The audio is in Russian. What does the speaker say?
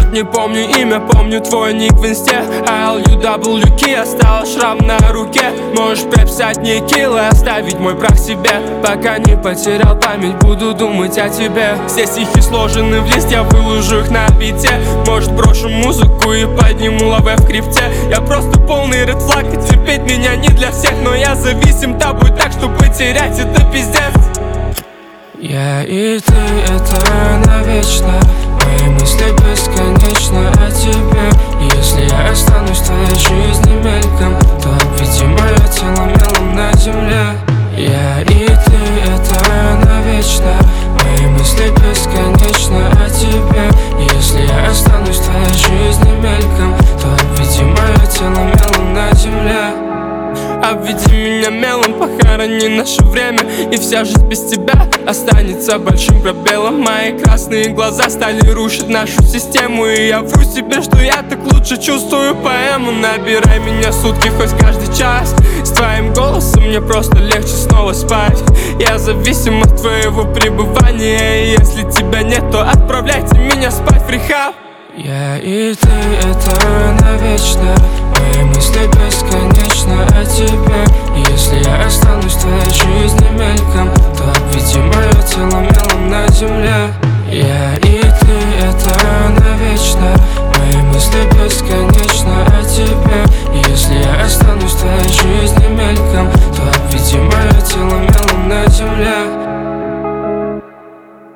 Может, не помню имя, помню твой ник в инсте. LUWK, осталось шрам на руке. Можешь прописать мне кило, оставить мой прах себе. Пока не потерял память, буду думать о тебе. Все стихи сложены в лист, я выложу их на бите. Может, брошу музыку и подниму лаве в крипте. Я просто полный ред флаг, и терпеть меня не для всех. Но я зависим тобой так, что потерять это пиздец. Я и ты, это навечно. Мои мысли бесконечно о тебе. Если я останусь в твоей жизни мельком, то обведи мое тело мелом на земле. Я и ты, это навечно. Мои мысли бесконечно о тебе. Если я останусь в твоей жизни мельком, то обведи мое тело мелом на земле. Обведи меня мелом, похорони наше время. И вся жизнь без тебя останется большим пробелом. Мои красные глаза стали рушить нашу систему. И я вру себе, что я так лучше чувствую поэму. Набирай меня сутки, хоть каждый час. С твоим голосом мне просто легче снова спать. Я зависим от твоего пребывания. И если тебя нет, то отправляйте меня спать в рехаб. Я и ты, это навечно. Мои мысли бесконечно о тебе. Если я останусь в твоей жизни мельком, то обведи мое тело мелом на земле. Я